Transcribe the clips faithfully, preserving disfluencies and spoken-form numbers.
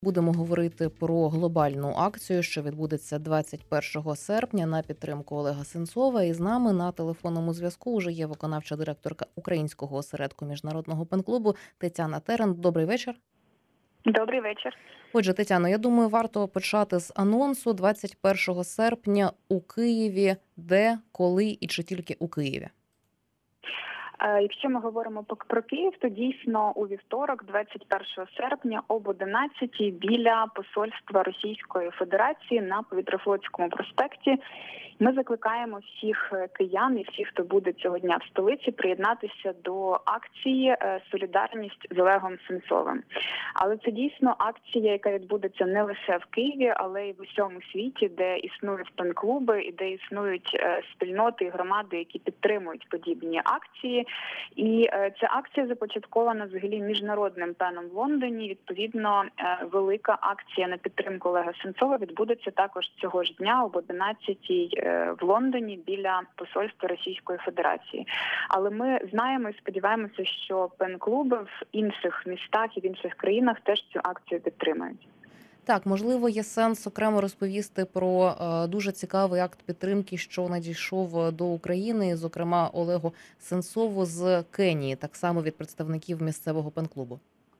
Будемо говорити про глобальну акцію, що відбудеться двадцять першого серпня на підтримку Олега Сенцова. І з нами на телефонному зв'язку вже є виконавча директорка Українського осередку Міжнародного пен-клубу Тетяна Терен. Добрий вечір. Добрий вечір. Отже, Тетяно, я думаю, варто почати з анонсу двадцять першого серпня у Києві. Де, коли і чи тільки у Києві? Якщо ми говоримо про Київ, то дійсно у вівторок, двадцять першого серпня, об одинадцятій біля посольства Російської Федерації на Повітрофлотському проспекті ми закликаємо всіх киян і всіх, хто буде цього дня в столиці, приєднатися до акції «Солідарність з Олегом Сенцовим». Але це дійсно акція, яка відбудеться не лише в Києві, але й в усьому світі, де існують пен-клуби і де існують спільноти і громади, які підтримують подібні акції. І ця акція започаткована взагалі міжнародним пеном в Лондоні. Відповідно, велика акція на підтримку Олега Сенцова відбудеться також цього ж дня об одинадцятій в Лондоні біля посольства Російської Федерації. Але ми знаємо і сподіваємося, що пен-клуби в інших містах і в інших країнах теж цю акцію підтримують. Так, можливо, є сенс окремо розповісти про е, дуже цікавий акт підтримки, що надійшов до України, зокрема Олегу Сенцову з Кенії, так само від представників місцевого пен-клубу.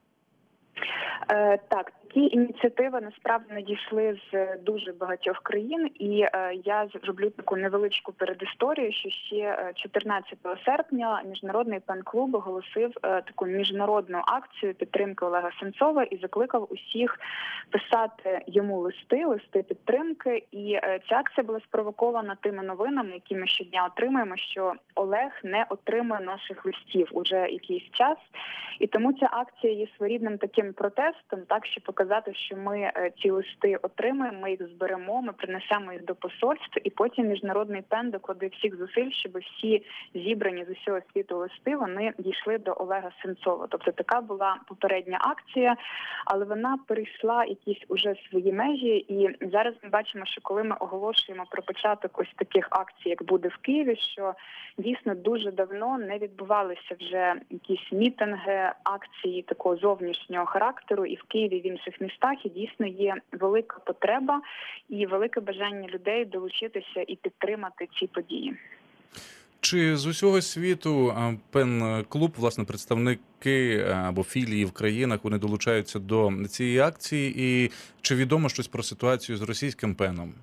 Е, так, такі ініціативи насправді надійшли з дуже багатьох країн, і е, я зроблю таку невеличку передісторію, що ще чотирнадцятого серпня Міжнародний пен-клуб оголосив е, таку міжнародну акцію підтримки Олега Сенцова і закликав усіх писати йому листи, листи підтримки. І е, ця акція була спровокована тими новинами, які ми щодня отримуємо, що Олег не отримує наших листів уже якийсь час. І тому ця акція є своєрідним таким протестом, так, щоб показати, що ми ці листи отримаємо, ми їх зберемо, ми принесемо їх до посольств, і потім Міжнародний пен докладе всіх зусиль, щоб всі зібрані з усього світу листи, вони дійшли до Олега Сенцова. Тобто така була попередня акція, але вона перейшла якісь уже свої межі, і зараз ми бачимо, що коли ми оголошуємо про початок ось таких акцій, як буде в Києві, що дійсно дуже давно не відбувалися вже якісь мітинги, акції такого зовнішнього характеру і в Києві, і в інших містах, і дійсно є велика потреба і велике бажання людей долучитися і підтримати ці події. Чи з усього світу пен-клуб, власне, представники або філії в країнах, вони долучаються до цієї акції, і чи відомо щось про ситуацію з російським пеном?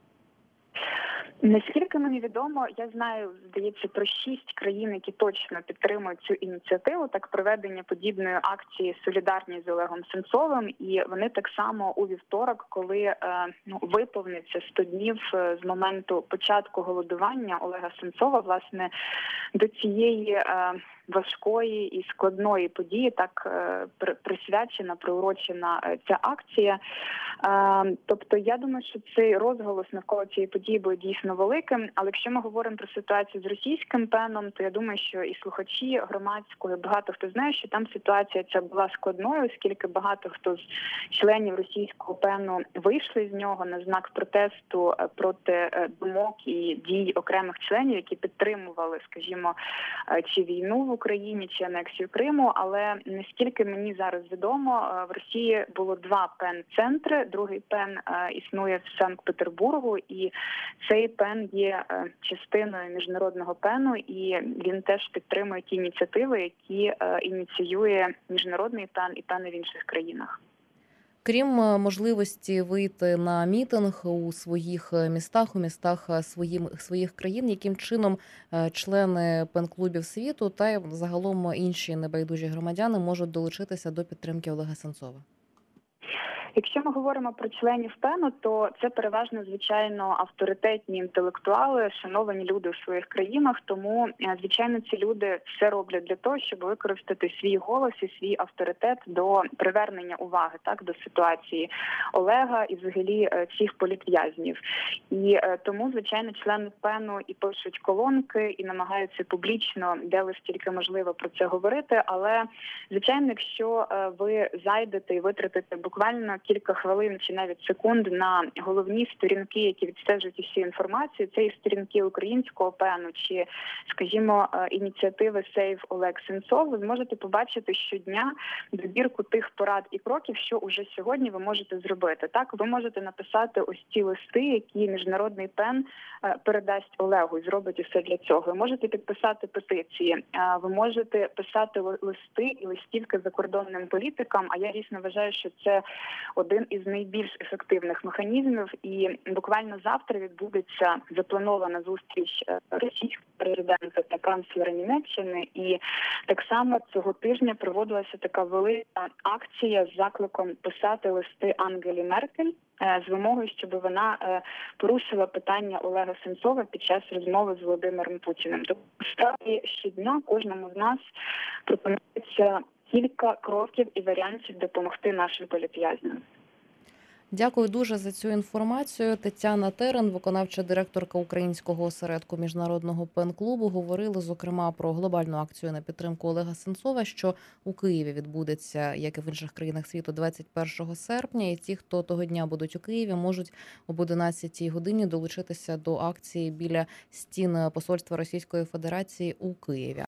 Наскільки мені відомо, я знаю, здається, про шість країн, які точно підтримують цю ініціативу, так проведення подібної акції «Солідарність з Олегом Сенцовим», і вони так само у вівторок, коли е, ну, виповниться сто днів з моменту початку голодування Олега Сенцова, власне, до цієї е, важкої і складної події так е, присвячена, приурочена ця акція. Е, тобто, я думаю, що цей розголос навколо цієї події буде дійсно великим, але якщо ми говоримо про ситуацію з російським пеном, то я думаю, що і слухачі громадської, багато хто знає, що там ситуація ця була складною, оскільки багато хто з членів російського пену вийшли з нього на знак протесту проти думок і дій окремих членів, які підтримували, скажімо, чи війну в Україні, чи анексію Криму, але наскільки мені зараз відомо, в Росії було два пен-центри, другий пен існує в Санкт-Петербургу, і цей пен є частиною міжнародного пену, і він теж підтримує ті ініціативи, які ініціює міжнародний пен і пени в інших країнах. Крім можливості вийти на мітинг у своїх містах, у містах своїм, своїх країн, яким чином члени пен-клубів світу та й загалом інші небайдужі громадяни можуть долучитися до підтримки Олега Сенцова? Якщо ми говоримо про членів пену, то це переважно, звичайно, авторитетні інтелектуали, шановані люди в своїх країнах, тому, звичайно, ці люди все роблять для того, щоб використати свій голос і свій авторитет до привернення уваги, так, до ситуації Олега і взагалі всіх політв'язнів. І тому, звичайно, члени пену і пишуть колонки, і намагаються публічно, де лише тільки можливо про це говорити, але, звичайно, якщо ви зайдете і витратите буквально кілька хвилин чи навіть секунд на головні сторінки, які відстежують усі інформацію. Це і сторінки українського пену чи, скажімо, ініціативи Save Олег Сенцов. Ви зможете побачити щодня добірку тих порад і кроків, що уже сьогодні ви можете зробити. Так, ви можете написати ось ці листи, які міжнародний пен передасть Олегу і зробить усе для цього. Ви можете підписати петиції, ви можете писати листи і листівки закордонним політикам, а я дійсно вважаю, що це один із найбільш ефективних механізмів. І буквально завтра відбудеться запланована зустріч російського президента та канцлера Німеччини. І так само цього тижня проводилася така велика акція з закликом писати листи Ангелі Меркель з вимогою, щоб вона порушила питання Олега Сенцова під час розмови з Володимиром Путіним. Тобто, справді, щодня кожному з нас пропонується кілька кроків і варіантів допомогти нашим політв'язням. Дякую дуже за цю інформацію. Тетяна Терен, виконавча директорка Українського осередку Міжнародного пен-клубу, говорили, зокрема, про глобальну акцію на підтримку Олега Сенцова, що у Києві відбудеться, як і в інших країнах світу, двадцять першого серпня. І ті, хто того дня будуть у Києві, можуть об одинадцятій годині долучитися до акції біля стін посольства Російської Федерації у Києві.